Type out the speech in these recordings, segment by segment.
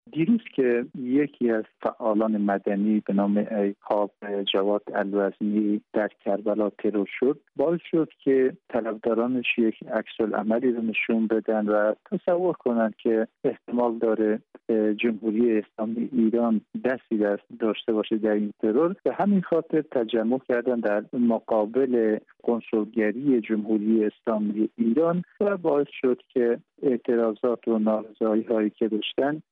دیروز که یکی از فعالان مدنی به نام ایهاب جواد الوزنی در کربلا ترور شد، باعث شد که طرفدارانش یک عکس‌العملی رو نشون بدن و تصور کنند که احتمال داره جمهوری اسلامی ایران دستی داشته باشه در این ترور. به همین خاطر تجمع کردن در مقابل کنسولگری جمهوری اسلامی ایران و باعث شد که اعتراضات و نارضایی‌هایی که داشتن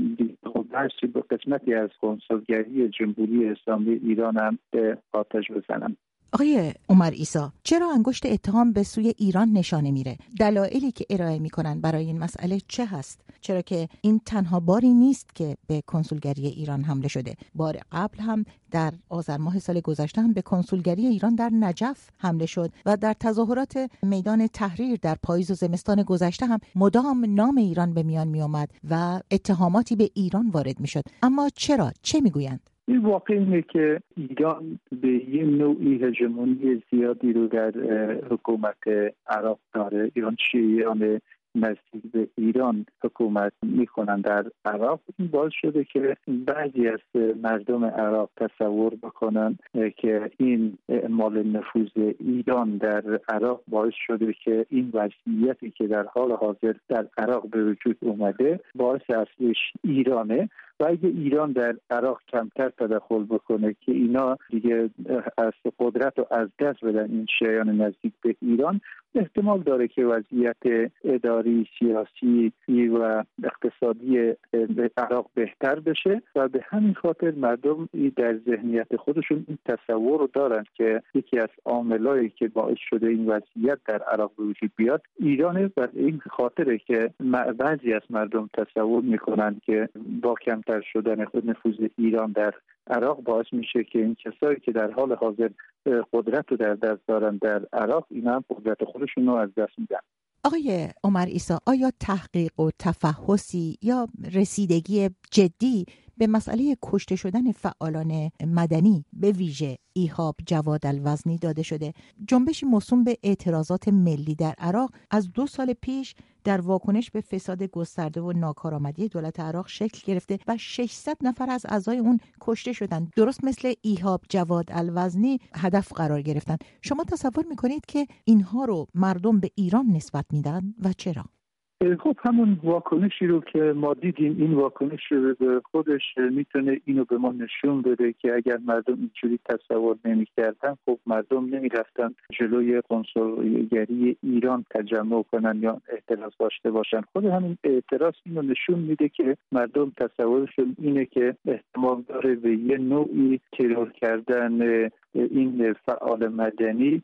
به قسمتی از کنسولگری جمهوری اسلامی ایران هم به آتش بزنن. آقای عمر عیسی، چرا انگشت اتهام به سوی ایران نشانه میره؟ دلایلی که ارائه میکنن برای این مسئله چه هست؟ چرا که این تنها باری نیست که به کنسولگری ایران حمله شده. بار قبل هم در آذر ماه سال گذشته هم به کنسولگری ایران در نجف حمله شد و در تظاهرات میدان تحریر در پاییز و زمستان گذشته هم مدام نام ایران به میان می آمد و اتهاماتی به ایران وارد میشد. اما چرا؟ چه میگویند؟ این واقع اینه که ایران به یه نوعی هژمونی زیادی رو در حکومت عراق داره. ایران شیعیان نزدیک به ایران حکومت میکنن در عراق. این باعث شده که بعضی از مردم عراق تصور بکنن که این اعمال نفوذ ایران در عراق باعث شده که این وضعیتی که در حال حاضر در عراق به وجود اومده باعث اصلیش ایرانه و اگه ایران در عراق کمتر تدخل بکنه که اینا دیگه از قدرت رو از دست بدن این شیعیان نزدیک به ایران، احتمال داره که وضعیت اداری، سیاسی و اقتصادی عراق بهتر بشه و به همین خاطر مردم در ذهنیت خودشون این تصور رو دارن که یکی از عاملایی که باعث شده این وضعیت در عراق به وجود بیاد ایرانه و این خاطره که بعضی از مردم تصور میکنن که با کمتر شدن نفوذ ایران در عراق باعث میشه که این کسایی که در حال حاضر قدرت رو در دست دارن در عراق اینا هم قدرت خودشون رو از دست میدن. آقای عمر عیسی، آیا تحقیق و تفحصی یا رسیدگی جدی به مسئله کشته شدن فعالان مدنی به ویژه ایهاب جواد الوزنی داده شده؟ جنبشی موسوم به اعتراضات ملی در عراق از 2 سال پیش در واکنش به فساد گسترده و ناکارآمدی دولت عراق شکل گرفته و 600 نفر از اعضای اون کشته شدند. درست مثل ایهاب جواد الوزنی هدف قرار گرفتن. شما تصور میکنید که اینها رو مردم به ایران نسبت میدن و چرا؟ خب همون واکنشی رو که ما دیدیم، این واکنش به خودش میتونه اینو به ما نشون بده که اگر مردم اینجوری تصور نمی‌کردن خب مردم نمی‌رفتن جلوی کنسولگری ایران تجمع کنن یا اعتراض داشته باشن. خود همین اعتراض اینو نشون میده که مردم تصورشون اینه که احتمال داره به یه نوعی ترور کردن این فعال مدنی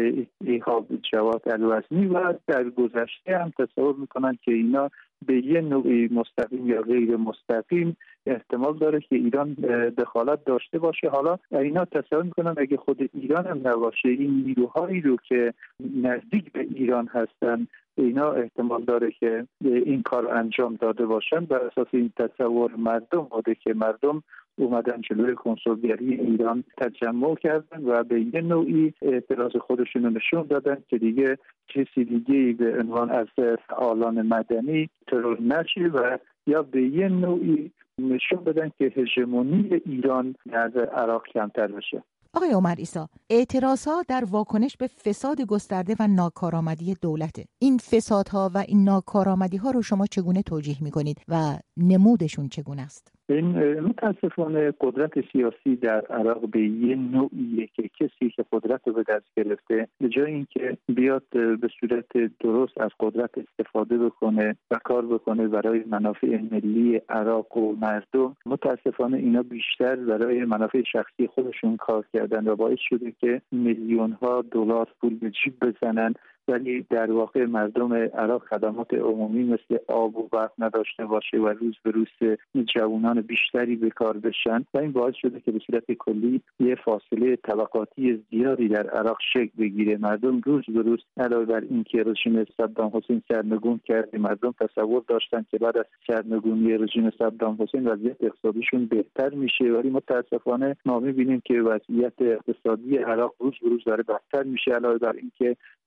ایهاب جواد الوزنی و در گذشته هم تصور میکنن که اینا به یه نوعی مستقیم یا غیر مستقیم احتمال داره که ایران دخالت داشته باشه. حالا اینا تصور میکنن اگه خود ایران هم نباشه، این نیروهایی رو که نزدیک به ایران هستن اینا احتمال داره که این کار انجام داده باشن. بر اساس این تصور مردم بوده که مردم اومدن جلوی کنسولگری ایران تجمع کردن و به یه نوعی اعتراض خودشون رو نشون دادن که دیگه کسی دیگه به عنوان از فعالان مدنی ترور نشه و یا به یه نوعی نشون بدن که هژمونی ایران در عراق کمتر بشه. آقای عمر عیسی، اعتراضها در واکنش به فساد گسترده و ناکارآمدی دولته. این فسادها و این ناکارآمدی‌ها رو شما چگونه توجیه می‌کنید و نمودشون چگونه است؟ این متاسفانه قدرت سیاسی در عراق به یه نوعیه که کسی که قدرت رو به دست گرفته به جای اینکه بیاد به صورت درست از قدرت استفاده بکنه و کار بکنه برای منافع ملی عراق و مردم، متاسفانه اینا بیشتر برای منافع شخصی خودشون کار کردن و باعث شده که میلیون‌ها دلار پول به جیب بزنن ولی در واقع مردم عراق خدمات عمومی مثل آب و برق نداشته باشه و روز به روز جوانان بیشتری به کار بشن و این باعث شده که به صورت کلی یه فاصله طبقاتی زیادی در عراق شکل بگیره. مردم روز به روز علاوه بر اینکه رژیم صدام حسین سرنگون کرده، مردم تصور داشتن که بعد از سرنگونی رژیم صدام حسین وضعیت اقتصادیشون بهتر میشه ولی متاسفانه ما می‌بینیم که وضعیت اقتصادی عراق روز به روز داره بدتر میشه. علاوه بر اینکه منابع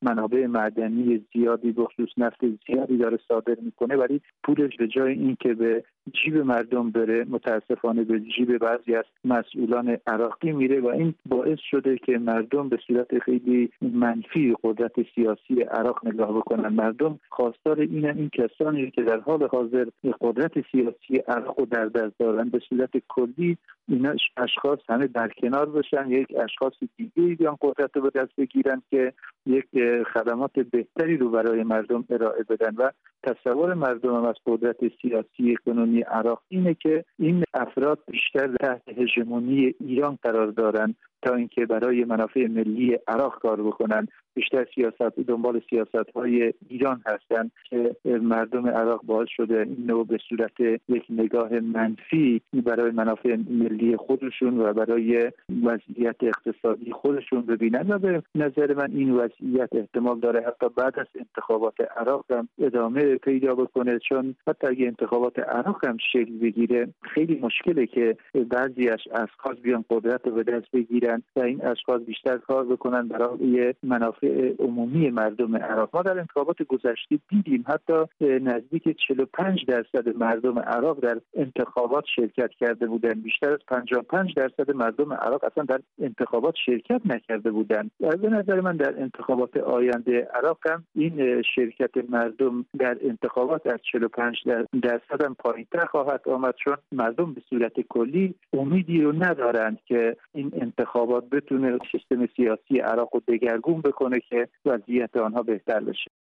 منابع معدنی زیادی بخصوص نفت زیادی داره صادر میکنه، ولی پولش به جای این که به جیب مردم بره متاسفانه به جیب بعضی از مسئولان عراقی میره و این باعث شده که مردم به صورت خیلی منفی قدرت سیاسی عراق نگاه بکنن. مردم خواستار این کسانی که در حال حاضر قدرت سیاسی عراق رو در دست دارن به صورت کلی اینا اشخاص همه در کنار بشن، یک اشخاص دیگه بیان قدرت رو به دست بگیرن که یک خدمات بهتری رو برای مردم ارائه بدن. و تصور مردم هم از قدرت سیاسی اقتصادی عراق اینه که این افراد بیشتر تحت هژمونی ایران قرار دارن تا اینکه برای منافع ملی عراق کار بکنن. بیشتر دنبال سیاست‌های ایران هستند که مردم عراق باعث شده اینو به صورت یک نگاه منفی برای منافع ملی خودشون و برای وضعیت اقتصادی خودشون ببینن و به نظر من این وضعیت احتمال داره حتی بعد از انتخابات عراق هم ادامه پیدا بکنه، چون حتی اگه انتخابات عراق هم شکل بگیره خیلی مشکله که بعضی از اشخاص بیان قدرت رو به دست بگیرن و این اشخاص بیشتر کار بکنن برای منافع عمومی مردم عراق. ما در انتخابات گذشته دیدیم حتی نزدیک 45% مردم عراق در انتخابات شرکت کرده بودند. بیشتر از 55% مردم عراق اصلا در انتخابات شرکت نکرده بودند. به نظر من در انتخابات آینده عراق هم این شرکت مردم در انتخابات از 45% هم پایین‌تر خواهد آمد، چون مردم به صورت کلی امیدی رو ندارند که این انتخابات بتونه سیستم سیاسی عراق رو دگرگون بکنه که وضعیت آنها بهتر بشه.